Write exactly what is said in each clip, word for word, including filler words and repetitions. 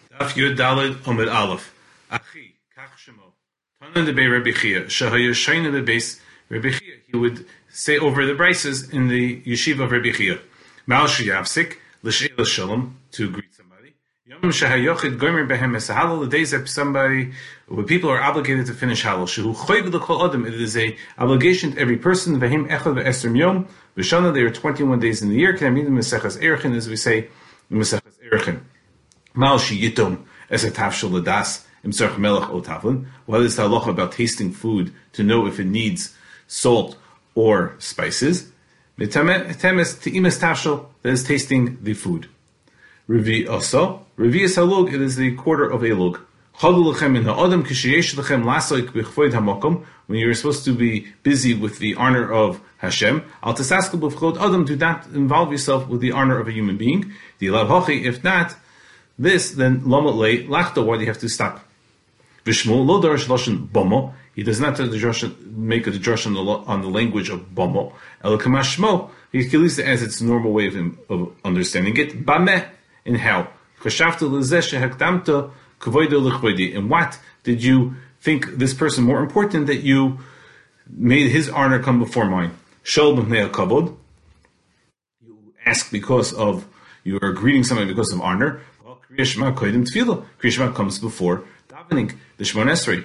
Daf Yud Daled Omid Aleph. Achi, Kach Shemo. Tanan de Bei Rabbi Chia. Shahaya Shaina de Beis Rabbi Chia. He would say over the brises in the yeshiva of Rabbi Chia. Mal Shiyavsik, L'Sheila Shalom, to greet somebody. Yom Shahayochid Gomer Behem Esahalal, the days that somebody, when people are obligated to finish Halal. Shehu Choyv L'Kol Adam, it is a obligation to every person. Vehim Echad Ve'esrim Yom. V'shana, there are twenty-one days in the year. Can I mean the Mesechas Erechin, as we say, the Mesechas Erechin. Mal Shiyitom as a tafshel ladas imtzarch melech o tavlin. What is the halacha about tasting food to know if it needs salt or spices? Temes teimes tafshel, that is tasting the food. Revi also revi is halug, it is the quarter of a lug. Chadu lechem in ha'adam kisheyesh lechem lasoik b'chvoid hamakom, when you're supposed to be busy with the honor of Hashem. Al tasaskel b'chvoid adam, do not involve yourself with the honor of a human being. The lav hachi, if not this, then lama le lachto, why do you have to stop? Vishmul lo darash lashon bomo. He does not make a drush on the on the language of bomo. El kamashmo. He leaves it as its normal way of, of understanding it. Bameh, in how? Chashavta lezeh shehakdamta kavoido lechvoidi. In what did you think this person more important that you made his honor come before mine? Shol b'mnei kavod. You ask because of you are greeting somebody because of honor. Kriya Shema kodim tefillah. Kriya Shema comes before davening. The Shemon Esrei.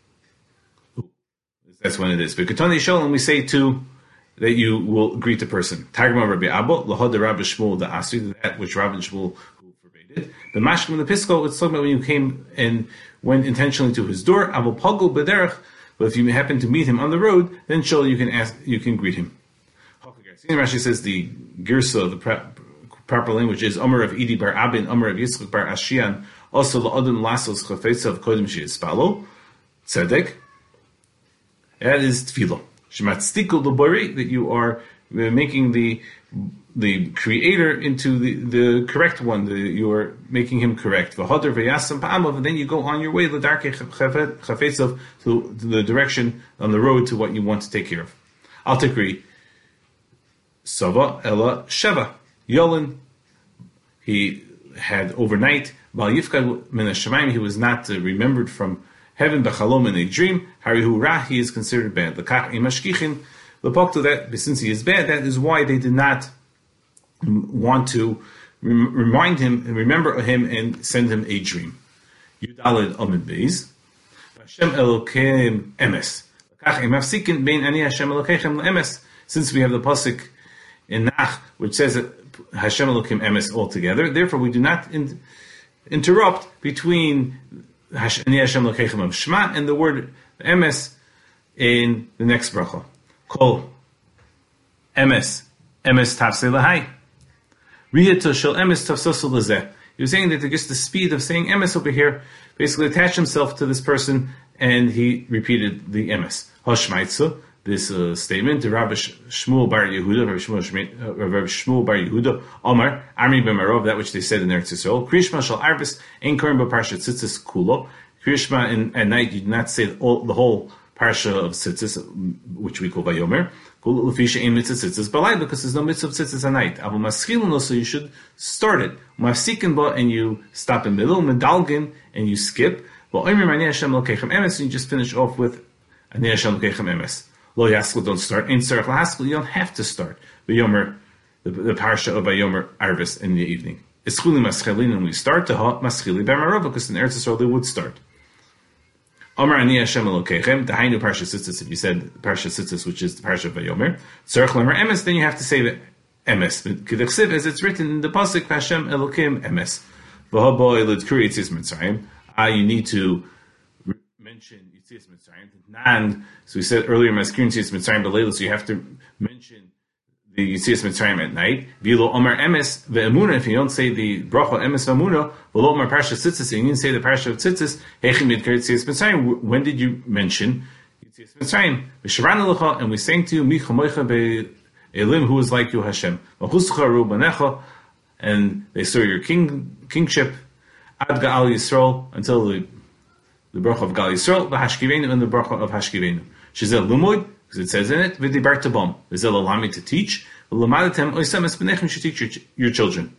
That's when it is. But Ketani Shalom, we say too that you will greet the person. Targma Rabbi Abba lahad Rabbi Shmuel the Asri, that which Rabbi Shmuel who forbade it. The Mashkim the Pisco, it's talking about when you came and went intentionally to his door. Abel Pagul Bederach. But if you happen to meet him on the road, then Shal you can ask, you can greet him. Rashi says the Girsa, the proper language is Omer of Idi bar Abin, Omer of Yitzchak bar Ashian, also La'adam Lasos Chafetza of Kodim Sheyispalo, Tzedek. That is Tefillah. Shematztikul L'Bori, that you are making the the creator into the, the correct one, the, you are making him correct. V'hodar v'yasam pa'amav, and then you go on your way, L'Darkei Chafetzav, to the direction, on the road to what you want to take care of. Al Tikri, Sava Ella Sheva. Yolin, he had overnight. Bal Yifka min Hashemayim, he was not uh, remembered from heaven. B'chalom, in a dream. Harihu Ra, he is considered bad. L'kach imashkichin, l'pok to that, but since he is bad, that is why they did not want to rem- remind him and remember him and send him a dream. Yudalid Amid Beis. Hashem Elokeim Emes. L'kach imafsikin bein ani Hashem Elokechem Emes. Since we have the pasuk in Nach, which says that Hashem Elokim Emes altogether. Therefore, we do not in, interrupt between Hashem Elokeichem of Shema and the word Emes in the next bracha. Kol Emes Emes Tafsei Lahai. Riyato Shel Emes Tafsosu Lezeh. He was saying that just the speed of saying Emes over here basically attached himself to this person, and he repeated the Emes. Hoshmaitzu. This uh, statement, the Rabbi Shmuel bar Yehuda, Rabbi Shmuel, uh, Rabbi Shmuel bar Yehuda, Omar, Amri b'Marov, that which they said in Eretz Yisrael, Kriyishma shal Arbis, ein korim b'Parshat Tzitzis kulo. Kriyishma, in at night, you do not say all, the whole parsha of Tzitzis, which we call Vayomer, kul l'fisha ein mitzvah Tzitzis balai, because there's no mitzvah of Tzitzis at night. Avu maschilin, so you should start it. Mafsikin ba, and you stop in the middle, medalgin, and you skip. But Omer Ani Hashem Elokechem Emes, and you just finish off with Ani Hashem Elokechem Emes. Lo Yaskel, don't start. In Tzarech Lahaskel, you don't have to start. Vayomer, the, the parsha of Vayomer Arvis in the evening. It's Chuli Maschelin, and we start to Ha Maschili B'Marov, because in Eretz Yisrael they would start. Omer Ani Hashem Elokechem, the Hainu Parsha Tzitzis, if you said Parsha Tzitzis, which is the parsha of Vayomer, Tzarech Lamer Emes, then you have to say the Emes. K'dechsiv, as it's written in the pasuk, Hashem Elokim Emes. V'habo Elad Kuri Yitzis Mitzrayim. Ah, you need to mention Yitzias Mitzrayim. And so we said earlier, Maskirin Yitzias Mitzrayim B'Leila, so you have to mention the Yitzias Mitzrayim at night. V'lo Omer Emes Ve'emuna, if you don't say the bracha Emes Ve'emuna, V'lo Omer Parsha Tzitzis, and you didn't say the Parsha of Tzitzis, Hechim Yidkar Yitzias Mitzrayim, when did you mention Yitzias Mitzrayim? V'sharan Elecha, and we sang to you, Mi Chamoicha Be'elim, who is like you, Hashem. V'chuscha Ru B'necha, and they saw your king, kingship, Ad Ga'al Yisrael, until the the bracha of Gal Yisrael, the Hashkivenu, and the bracha of Hashkivenu. Shizel Lumoid, because it says in it, V'dibar Tabam, Vizel Alami, to teach, V'lamadatem Oisem Es B'nechem, should teach your, your children.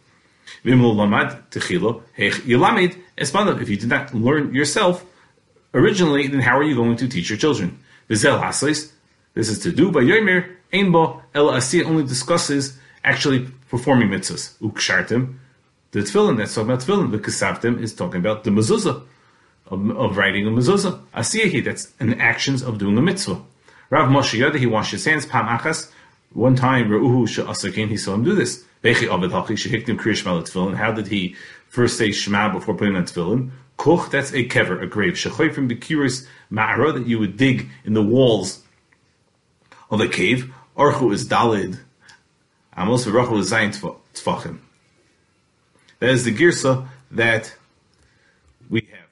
If you did not learn yourself originally, then how are you going to teach your children? This is to do by Yomer, Einbo, El Asiyah only discusses actually performing mitzvahs. Ukshartim, the tefillin, that's talking about tefillin. The Kesavtim is talking about the mezuzah, of, of writing a mezuzah. Asiyahi, that's an actions of doing a mitzvah. Rav Moshe Yada, he washed his hands, Pam Achas, one time, Reuhu She'asakin, he saw him do this. Vechi Aved Hachi, Shehiktim Kriya Shema L'tefillin, how did he first say Shema before putting on tefillin? Kuch, that's a kever, a grave. Shechoyfim Bekiris Ma'ara, that you would dig in the walls of a cave. Orchu is Dalid. Amos v'Rachel is Zayin Tfachim. That is the girsa that we have.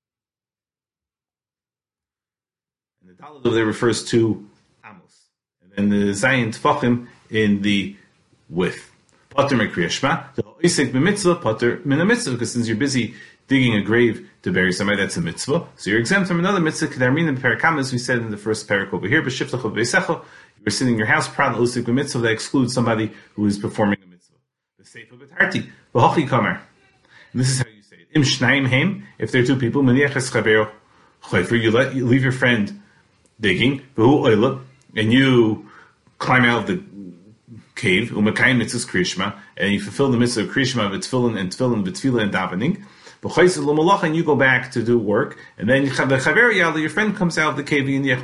And the Dalid over there refers to Amos. And then the Zayin Tfachim in the width. Pater Mekriya Shema. The Isek b'mitzvah, Pater min a mitzvah, because since you're busy digging a grave to bury somebody, that's a mitzvah. So you're exempt from another mitzvah. Kedarmin and Parakam, as we said in the first parak over here, B'shiftacha v'Veisecha, you're sitting in your house, proud Usik b'mitzvah, that excludes somebody who is performing a mitzvah. The Seifa b'Tarti, V'hochi Kamer. And this is how you say it. Im Shnaim Heim, if there are two people, Meniach es Chabero Choyfer, you let you leave your friend digging, V'hu Oila, and you climb out of the cave, Umakayim mitzvahs Kriyashma, and you fulfill the mitzvah of Kriyashma, V'tfilin, and Tfilin, V'tfila, and davening. And you go back to do work, and then your friend comes out of the cave, and he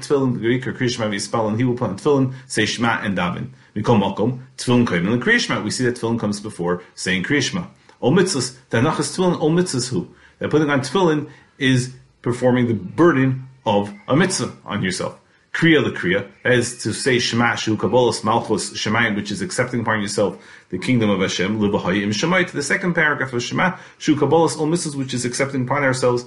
will put on tefillin, say Shema and daven. We call Malcolm tefillin koyim and Kriya Shema. We see that tefillin comes before saying Kriya Shema. Ol mitzvahs, Tanach is tefillin, ol mitzvahs who? That putting on tefillin is performing the burden of a mitzvah on yourself. Kriya the Kriya, that is to say Shema, Shu Kabbalas Malchus Shemayim, which is accepting upon yourself the kingdom of Hashem, Libahayim Shemay, to the second paragraph of Shema, Shu Kabbalas Ol Mitzvahs, which is accepting upon ourselves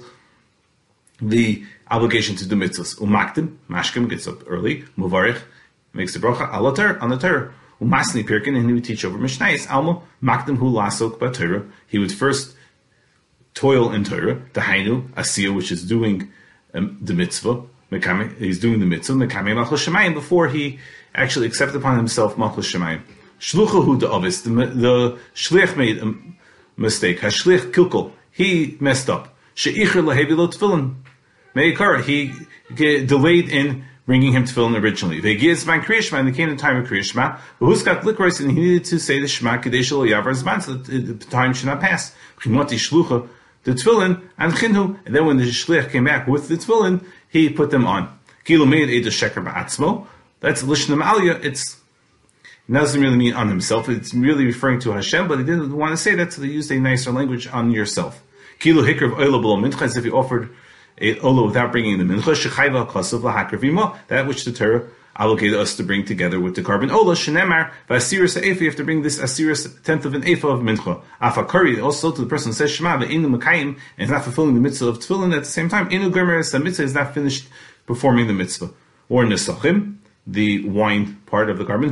the obligation to do mitzvahs. Umaktim, Mashkim gets up early, Muvarich makes the bracha, Alatar, on the Torah. Umasni Pirkin, and he would teach over Mishnayis, Alma, Maktim Hu Lasok B'Torah, he would first toil in Torah, the Hainu, Asiya, which is doing um, the mitzvah, he's doing the mitzvah, Mekame Malchus Shemayim, before he actually accepted upon himself Malchus Shemayim. Shluchahu da'avis, the, the shliach made a mistake. Hashliach kilkul, he messed up. She'icher lahevi lo tefillin. Me'ikara, he delayed in bringing him tefillin originally. Ve'giz man Kriya Shema, and there came the time of Kriya Shema, but who's got likrois, and he needed to say the Shema kadesh lo yavar zman, so that the time should not pass. Chimoti shlucha, the tefillin, and chinhu, and then when the shliach came back with the tefillin, he put them on. Kilu made edo sheker ba'atzmo. That's lishnam aliyah. It's it doesn't really mean on himself. It's really referring to Hashem, but he didn't want to say that, so they used a nicer language on yourself. Kilu hikr of oila below mincha, as if he offered a ola without bringing the mincha. Shechayva kasav lahakar v'imo, that which the Torah obligated us to bring together with the carbon ola. Shenemar v'asiris ha'efa, you have to bring this asiris tenth of an efa of mincha. Afakari, also to the person who says Shema ve'inu mekayim, and is not fulfilling the mitzvah of tefillin at the same time. Inu gomer es mitzvah, is not finished performing the mitzvah. Or nesachim, the wine part of the carbon.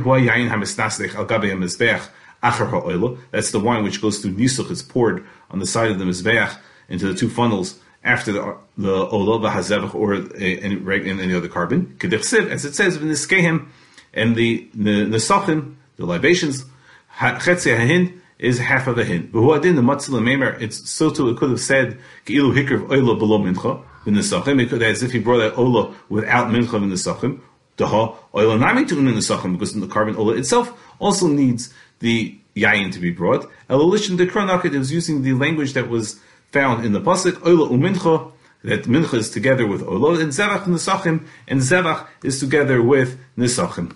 That's the wine which goes through nisuch, is poured on the side of the mizbeach into the two funnels after the the olah v'hazevach, or any, in any other carbon. As it says in the skehem, and the the nesachim, the libations, chetzia hahin is half of a hin. V'huadin the matzil meimer. It's so too it could have said keilu hikr olah below mincha in the nesachim. It could, as if he brought that olah without mincha in the nesachim. Daha oil nami to in the nesachim, because the carbon olah itself also needs the yayin to be brought. Elolishin de kronaket, it was using the language that was found in the pasuk olah umincha, that mincha is together with olah, and zevach nesachim, and zevach is together with nesachim.